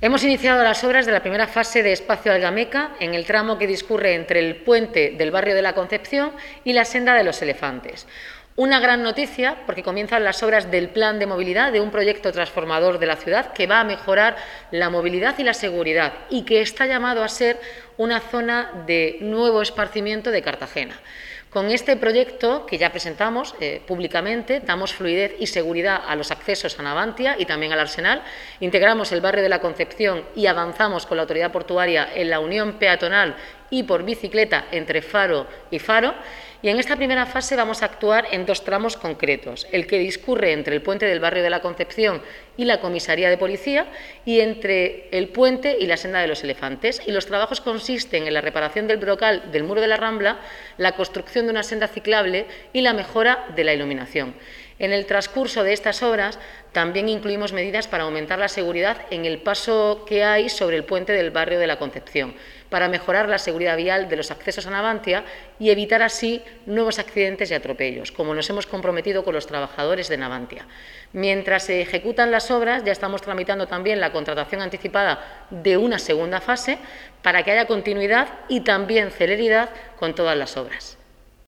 Hemos iniciado las obras de la primera fase de Espacio Algameca en el tramo que discurre entre el puente del barrio de la Concepción y la senda de los Elefantes. Una gran noticia porque comienzan las obras del plan de movilidad de un proyecto transformador de la ciudad que va a mejorar la movilidad y la seguridad y que está llamado a ser una zona de nuevo esparcimiento de Cartagena. Con este proyecto que ya presentamos públicamente, damos fluidez y seguridad a los accesos a Navantia y también al Arsenal, integramos el barrio de la Concepción y avanzamos con la autoridad portuaria en la unión peatonal y por bicicleta entre Faro y Faro. Y en esta primera fase vamos a actuar en dos tramos concretos, el que discurre entre el puente del barrio de la Concepción y la comisaría de policía y entre el puente y la senda de los Elefantes. Y los trabajos consisten en la reparación del brocal del muro de la Rambla, la construcción de una senda ciclable y la mejora de la iluminación. En el transcurso de estas obras también incluimos medidas para aumentar la seguridad en el paso que hay sobre el puente del barrio de la Concepción, para mejorar la seguridad vial de los accesos a Navantia y evitar así nuevos accidentes y atropellos, como nos hemos comprometido con los trabajadores de Navantia. Mientras se ejecutan las obras, ya estamos tramitando también la contratación anticipada de una segunda fase para que haya continuidad y también celeridad con todas las obras.